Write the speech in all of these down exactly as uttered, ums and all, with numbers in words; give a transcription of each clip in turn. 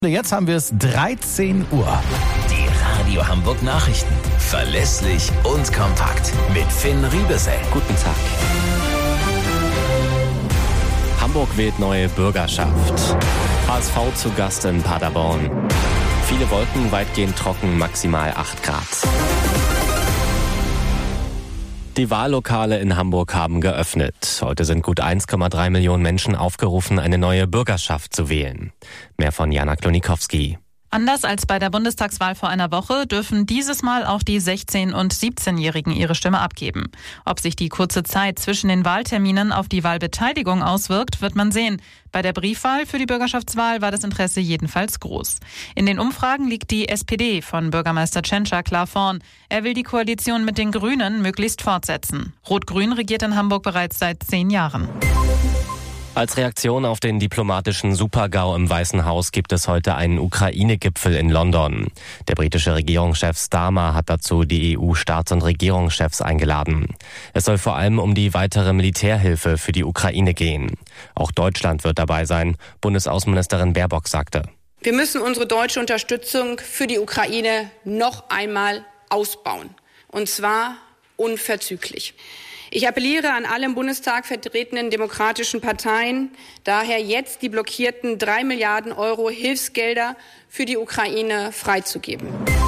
Jetzt haben wir es dreizehn Uhr. Die Radio Hamburg Nachrichten. Verlässlich und kompakt. Mit Finn Riebesell. Guten Tag. Hamburg wählt neue Bürgerschaft. H S V zu Gast in Paderborn. Viele Wolken, weitgehend trocken, maximal acht Grad. Die Wahllokale in Hamburg haben geöffnet. Heute sind gut eins Komma drei Millionen Menschen aufgerufen, eine neue Bürgerschaft zu wählen. Mehr von Jana Klonikowski. Anders als bei der Bundestagswahl vor einer Woche dürfen dieses Mal auch die sechzehn- und siebzehnjährigen ihre Stimme abgeben. Ob sich die kurze Zeit zwischen den Wahlterminen auf die Wahlbeteiligung auswirkt, wird man sehen. Bei der Briefwahl für die Bürgerschaftswahl war das Interesse jedenfalls groß. In den Umfragen liegt die S P D von Bürgermeister Tschentscher klar vorn. Er will die Koalition mit den Grünen möglichst fortsetzen. Rot-Grün regiert in Hamburg bereits seit zehn Jahren. Als Reaktion auf den diplomatischen Super-GAU im Weißen Haus gibt es heute einen Ukraine-Gipfel in London. Der britische Regierungschef Starmer hat dazu die E U-Staats- und Regierungschefs eingeladen. Es soll vor allem um die weitere Militärhilfe für die Ukraine gehen. Auch Deutschland wird dabei sein, Bundesaußenministerin Baerbock sagte. Wir müssen unsere deutsche Unterstützung für die Ukraine noch einmal ausbauen. Und zwar unverzüglich. Ich appelliere an alle im Bundestag vertretenen demokratischen Parteien, daher jetzt die blockierten drei Milliarden Euro Hilfsgelder für die Ukraine freizugeben.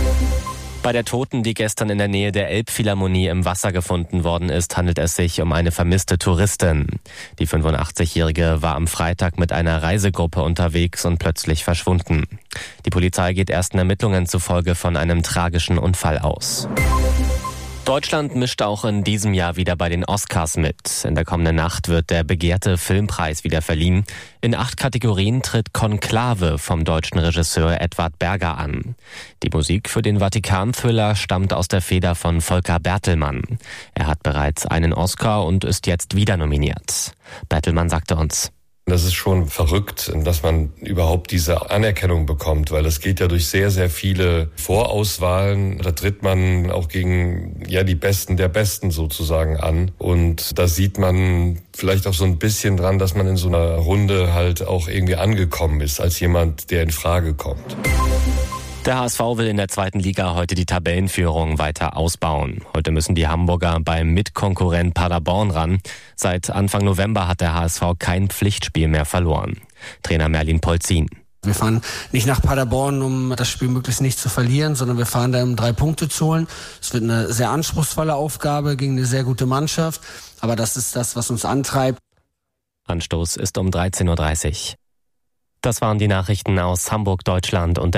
Bei der Toten, die gestern in der Nähe der Elbphilharmonie im Wasser gefunden worden ist, handelt es sich um eine vermisste Touristin. Die fünfundachtzigjährige war am Freitag mit einer Reisegruppe unterwegs und plötzlich verschwunden. Die Polizei geht ersten Ermittlungen zufolge von einem tragischen Unfall aus. Deutschland mischt auch in diesem Jahr wieder bei den Oscars mit. In der kommenden Nacht wird der begehrte Filmpreis wieder verliehen. In acht Kategorien tritt Konklave vom deutschen Regisseur Edward Berger an. Die Musik für den Vatikan-Thriller stammt aus der Feder von Volker Bertelmann. Er hat bereits einen Oscar und ist jetzt wieder nominiert. Bertelmann sagte uns: Das ist schon verrückt, dass man überhaupt diese Anerkennung bekommt, weil es geht ja durch sehr, sehr viele Vorauswahlen. Da tritt man auch gegen ja die Besten der Besten sozusagen an. Und da sieht man vielleicht auch so ein bisschen dran, dass man in so einer Runde halt auch irgendwie angekommen ist, als jemand, der in Frage kommt. Der H S V will in der zweiten Liga heute die Tabellenführung weiter ausbauen. Heute müssen die Hamburger beim Mitkonkurrent Paderborn ran. Seit Anfang November hat der H S V kein Pflichtspiel mehr verloren. Trainer Merlin Polzin: Wir fahren nicht nach Paderborn, um das Spiel möglichst nicht zu verlieren, sondern wir fahren da, um drei Punkte zu holen. Es wird eine sehr anspruchsvolle Aufgabe gegen eine sehr gute Mannschaft. Aber das ist das, was uns antreibt. Anstoß ist um dreizehn Uhr dreißig. Das waren die Nachrichten aus Hamburg, Deutschland und